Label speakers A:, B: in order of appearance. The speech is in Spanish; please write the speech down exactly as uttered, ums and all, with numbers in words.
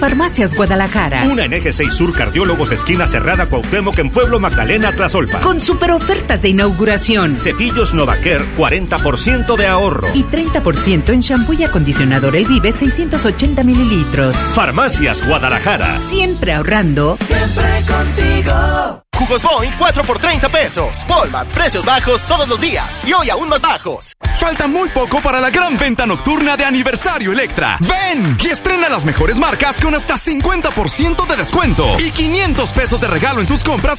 A: Farmacias Guadalajara.
B: Una en Eje seis Sur, Cardiólogos, esquina Cerrada, Cuauhtémoc, en Pueblo Magdalena, Tlazolpa.
A: Con super ofertas de inauguración.
B: Cepillos Novacare, cuarenta por ciento de ahorro.
A: Y treinta por ciento en shampoo y acondicionador El Vive, seiscientos ochenta mililitros.
B: Farmacias Guadalajara.
A: Siempre ahorrando.
C: Siempre contigo.
D: Jugos Boing cuatro por treinta pesos. Walmart, precios bajos todos los días. Y hoy aún más bajos.
E: Falta muy poco para la gran venta nocturna de Aniversario Electra. ¡Ven! Y estrena las mejores marcas con hasta cincuenta por ciento de descuento y quinientos pesos de regalo en tus compras